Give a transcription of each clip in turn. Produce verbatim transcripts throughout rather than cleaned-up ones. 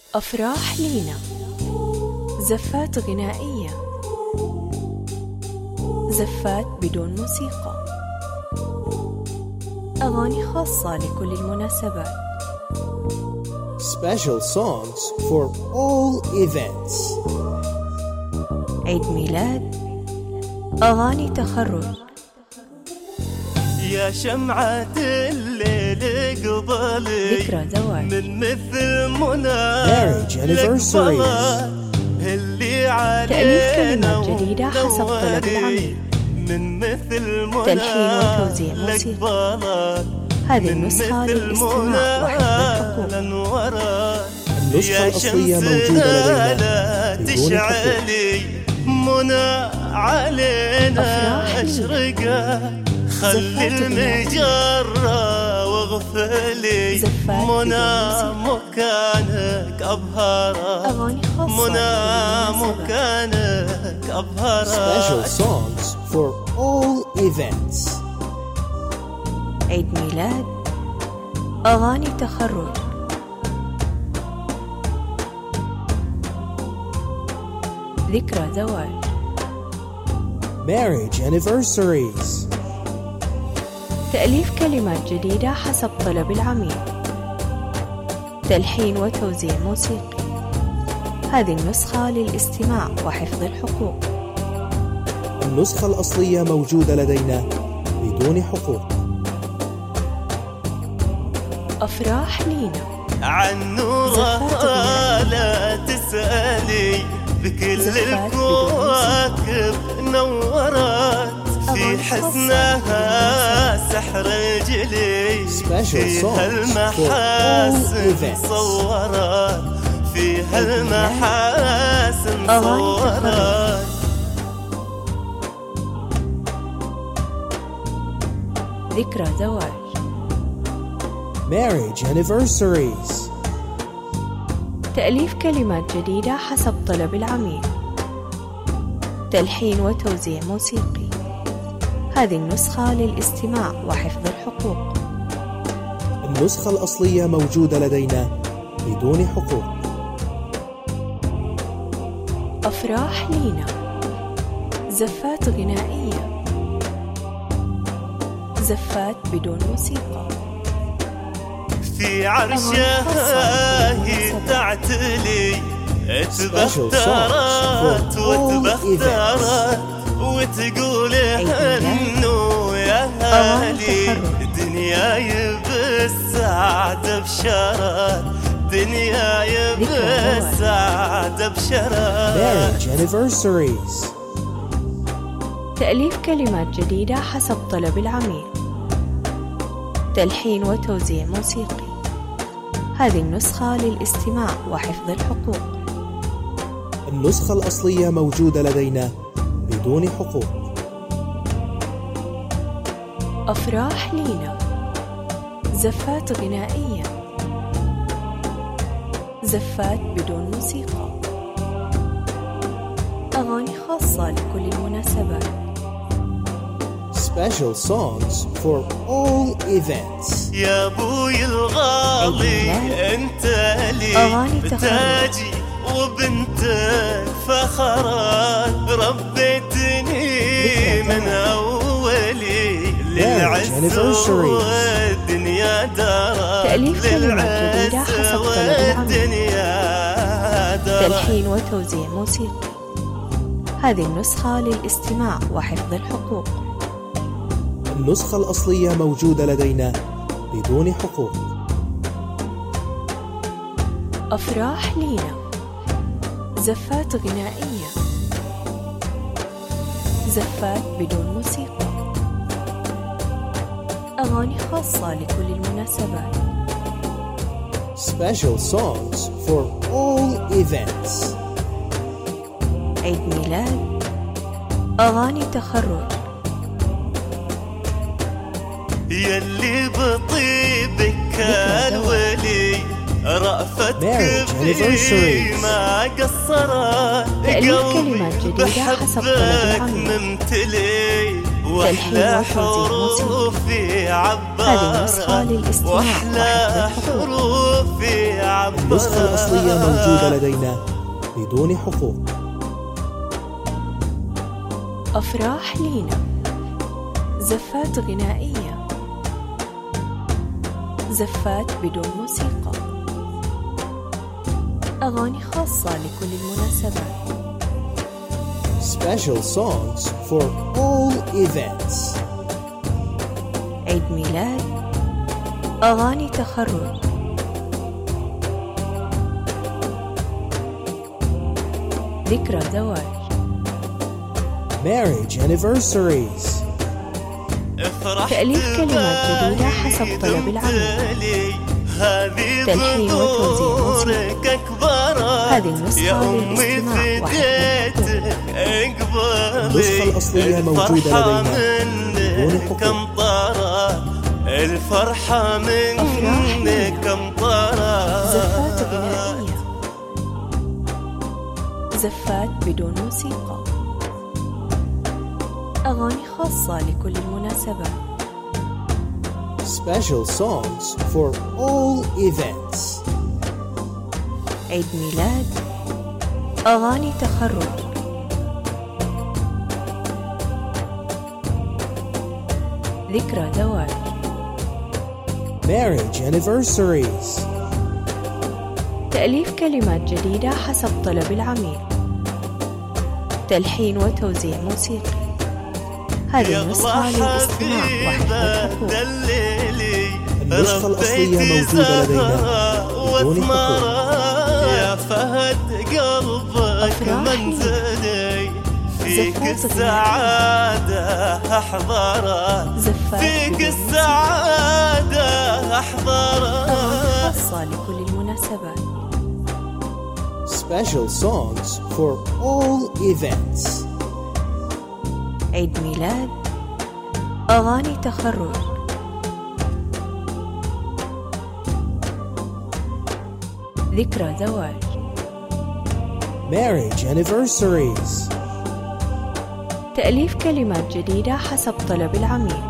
أفراح لينا، زفات غنائية، زفات بدون موسيقى، أغاني خاصة لكل المناسبات. Special songs for all events. عيد ميلاد، أغاني تخرج، يا شمعة الليل قبلي ذكرى زواج، من مثل منى Marriage anniversaries. اللي علينا تأليف كلمات جديدة حسب طلب العميل، من مثل منى تلحين وتوزيع موسيقى. هذه النسخة للاستماع وحفظ الحقوق. النسخة الأصلية موجودة لدينا بدون تشعلي منى علينا أشرقة، خلي المجرة واغفلي منى مكانك أبهرة، منى مكانك أبهرة. Special songs for all events. عيد ميلاد، أغاني تخرج، ذكرى زواج، Marriage anniversaries. تأليف كلمات جديدة حسب طلب العميل، تلحين وتوزيع موسيقي. هذه النسخة للاستماع وحفظ الحقوق. النسخة الأصلية موجودة لدينا بدون حقوق. أفراح لينا، عن نورها لا تسألي، بكل الكواكب نورت، في حسنها سحر الجلي، فيها المحاسن صورت، فيها المحاسن صورت. ذكرى زواج، Marriage anniversaries. تأليف كلمات جديدة حسب طلب العميل، تلحين وتوزيع موسيقي. هذه النسخة للاستماع وحفظ الحقوق. النسخة الأصلية موجودة لدينا بدون حقوق. أفراح لينا، زفات غنائية، زفات بدون موسيقى، في عرشها هي تعتلي، تبخترت وتبخترت، وتقول انه يا هالي دنياي بالسعادة بشرت، دنياي بالسعادة بشرت. Marriage anniversaries. تأليف كلمات جديدة حسب طلب العميل، تلحين وتوزيع موسيقي. هذه النسخة للاستماع وحفظ الحقوق. النسخة الأصلية موجودة لدينا بدون حقوق. أفراح لينا، زفات غنائية، زفات بدون موسيقى، أغاني خاصة لكل المناسبات. Special songs for all events. يا ابوي الغالي انت لي تاجي وبنتك فخرات، ربيتني من اولي للعز والدنيا دارت، تأليف كلمات جديدة حسب طلب العميل، تلحين وتوزيع موسيقي. هذه النسخة للاستماع وحفظ الحقوق. النسخة الأصلية موجودة لدينا بدون حقوق. أفراح لينا، زفات غنائية، زفات بدون موسيقى، أغاني خاصة لكل المناسبات. Special songs for all events. عيد ميلاد، أغاني تخرج، يلي بطيبك الولي، رأفتك بي ما قصرت، تأليف كلمات جديدة حسب طلب العميل، ممتلي واحلى حروفي عبارة. هذه نسخة للاستماع واحلى حروفي عبارة. النسخة الأصلية موجودة لدينا بدون حقوق. أفراح لينا، زفات غنائية، زفات بدون موسيقى، أغاني خاصة لكل المناسبات. Special songs for all events. عيد ميلاد، أغاني تخرج، ذكرى زواج، Marriage anniversaries. تأليف كلمات جديدة حسب طلب العميل، تلحين وتوزيع موسيقى. هذه النسخة للاستماع وحفظ الحقوق. النسخة الأصلية موجودة لدينا بدون حقوق. الفرحة منك أمطارة. زفات غنائية، زفات بدون موسيقى، أغاني خاصة لكل المناسبات. Special songs for all events. عيد ميلاد، أغاني تخرج، ذكرى زواج، Marriage anniversaries. تأليف كلمات جديدة حسب طلب العميل، تلحين وتوزيع موسيقي. هذه النسخة للاستماع وحفظ الحقوق. النسخة الأصلية موجودة لدينا بدون حقوق. يا فهد قلبك منزلي، فيك السعادة أحضرت. فيك السعادة أحضرت. خاصة لكل المناسبات. Special songs for all events. عيد ميلاد، أغاني تخرج، ذكرى زواج، Marriage anniversaries. تأليف كلمات جديدة حسب طلب العميل،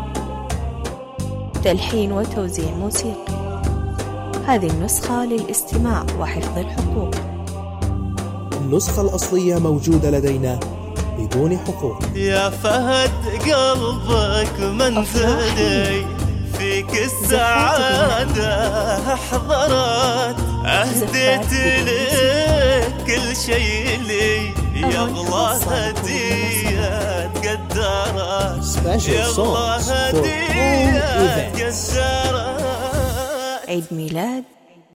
تلحين وتوزيع موسيقي. هذه النسخة للاستماع وحفظ الحقوق. النسخة الأصلية موجودة لدينا بدون حقوق. يا فهد قلبك منزلي، فيك السعادة أحضرت. أهديت لك كل شيء لي، يغلى هدية تقدرت. Special songs for all events. عيد ميلاد،